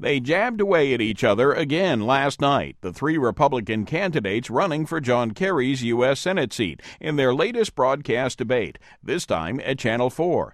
They jabbed away at each other again last night, the three Republican candidates running for John Kerry's U.S. Senate seat, in their latest broadcast debate, this time at Channel 4.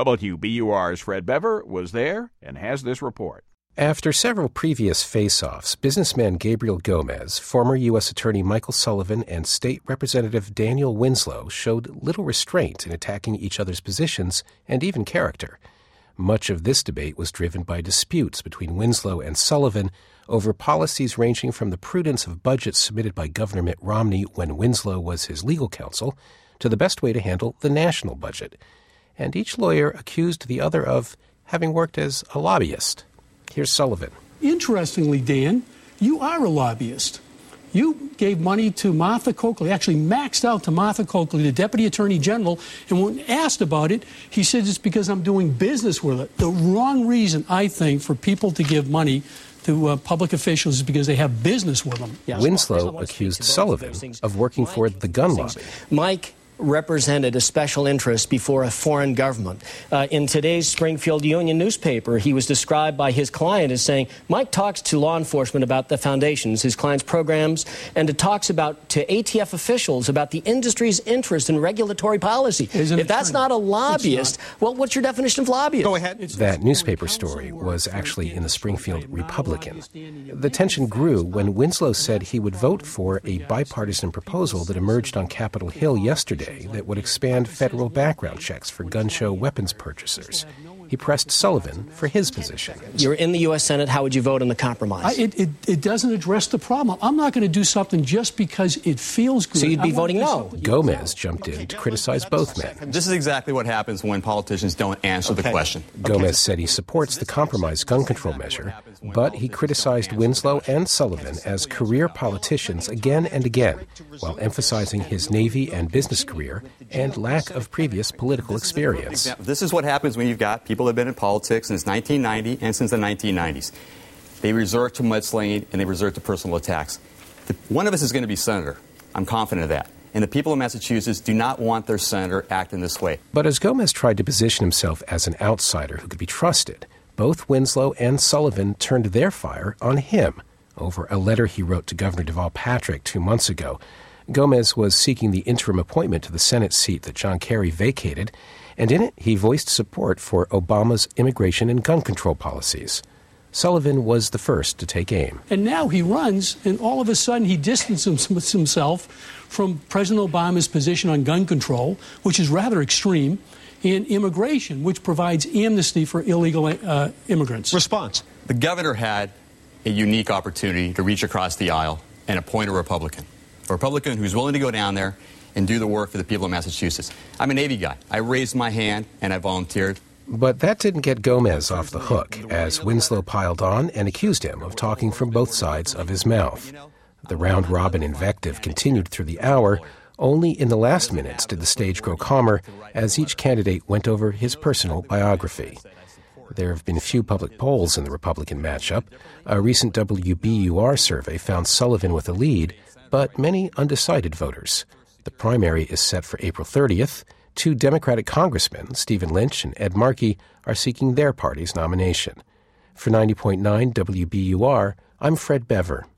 WBUR's Fred Bever was there and has this report. After several previous face-offs, businessman Gabriel Gomez, former U.S. Attorney Michael Sullivan, and State Representative Daniel Winslow showed little restraint in attacking each other's positions and even character. Much of this debate was driven by disputes between Winslow and Sullivan over policies ranging from the prudence of budgets submitted by Governor Mitt Romney when Winslow was his legal counsel to the best way to handle the national budget. And each lawyer accused the other of having worked as a lobbyist. Here's Sullivan. Interestingly, Dan, you are a lobbyist. You gave money to Martha Coakley, actually maxed out to Martha Coakley, the Deputy Attorney General, and when asked about it, he said it's because I'm doing business with it. The wrong reason, I think, for people to give money to public officials is because they have business with them. Yes. Winslow accused Sullivan of working for the gun lobby. Mike represented a special interest before a foreign government. In today's Springfield Union newspaper, he was described by his client as saying, Mike talks to law enforcement about the foundations, his client's programs, and it talks about to ATF officials about the industry's interest in regulatory policy. If that's not a lobbyist, well, what's your definition of lobbyist? Go ahead. That newspaper story was actually in the Springfield Republican. The tension grew when Winslow said he would vote for a bipartisan proposal that emerged on Capitol Hill yesterday that would expand federal background checks for gun show weapons purchasers. He pressed Sullivan for his position. You're in the U.S. Senate. How would you vote on the compromise? It doesn't address the problem. I'm not going to do something just because it feels good. So you'd be voting no. Gomez jumped in to criticize both men. This is exactly what happens when politicians don't answer the question. Gomez said he supports the compromise gun control measure, but he criticized Winslow and Sullivan as career politicians again and again, while emphasizing his Navy and business career and lack of previous political experience. This is what happens when you've got people that have been in politics since 1990 and since the 1990s. They resort to mudslinging and they resort to personal attacks. One of us is going to be senator. I'm confident of that. And the people of Massachusetts do not want their senator acting this way. But as Gomez tried to position himself as an outsider who could be trusted, both Winslow and Sullivan turned their fire on him over a letter he wrote to Governor Deval Patrick 2 months ago. Gomez was seeking the interim appointment to the Senate seat that John Kerry vacated, and in it he voiced support for Obama's immigration and gun control policies. Sullivan was the first to take aim. And now he runs, and all of a sudden he distances himself from President Obama's position on gun control, which is rather extreme, and immigration, which provides amnesty for illegal immigrants. Response. The governor had a unique opportunity to reach across the aisle and appoint a Republican who's willing to go down there and do the work for the people of Massachusetts. I'm a Navy guy. I raised my hand and I volunteered. But that didn't get Gomez off the hook, as Winslow piled on and accused him of talking from both sides of his mouth. The round-robin invective continued through the hour. Only in the last minutes did the stage grow calmer as each candidate went over his personal biography. There have been few public polls in the Republican matchup. A recent WBUR survey found Sullivan with a lead, but many undecided voters. The primary is set for April 30th. Two Democratic congressmen, Stephen Lynch and Ed Markey, are seeking their party's nomination. For 90.9 WBUR, I'm Fred Bever.